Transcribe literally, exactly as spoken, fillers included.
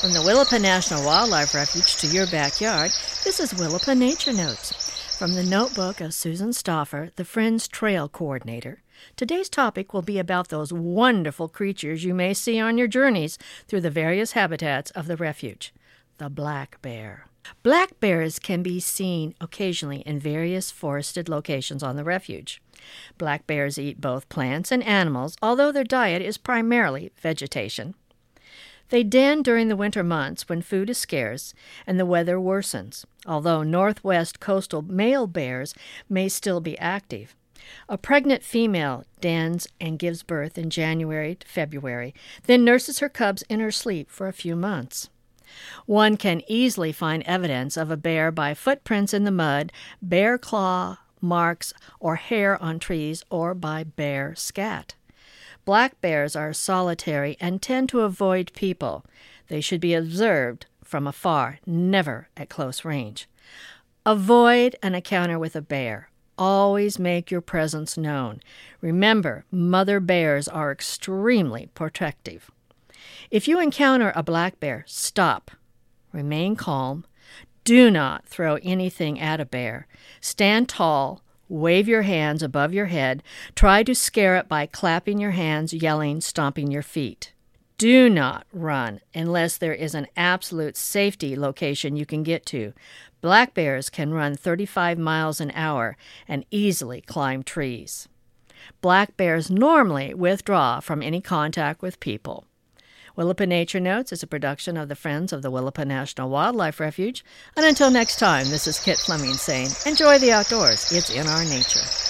From the Willapa National Wildlife Refuge to your backyard, this is Willapa Nature Notes. From the notebook of Susan Stauffer, the Friends Trail Coordinator, today's topic will be about those wonderful creatures you may see on your journeys through the various habitats of the refuge, the black bear. Black bears can be seen occasionally in various forested locations on the refuge. Black bears eat both plants and animals, although their diet is primarily vegetation. They den during the winter months when food is scarce and the weather worsens, although northwest coastal male bears may still be active. A pregnant female dens and gives birth in January to February, then nurses her cubs in her sleep for a few months. One can easily find evidence of a bear by footprints in the mud, bear claw marks, or hair on trees, or by bear scat. Black bears are solitary and tend to avoid people. They should be observed from afar, never at close range. Avoid an encounter with a bear. Always make your presence known. Remember, mother bears are extremely protective. If you encounter a black bear, stop. Remain calm. Do not throw anything at a bear. Stand tall. Wave your hands above your head. Try to scare it by clapping your hands, yelling, stomping your feet. Do not run unless there is an absolute safety location you can get to. Black bears can run thirty-five miles an hour and easily climb trees. Black bears normally withdraw from any contact with people. Willapa Nature Notes is a production of the Friends of the Willapa National Wildlife Refuge. And until next time, this is Kit Fleming saying, enjoy the outdoors. It's in our nature.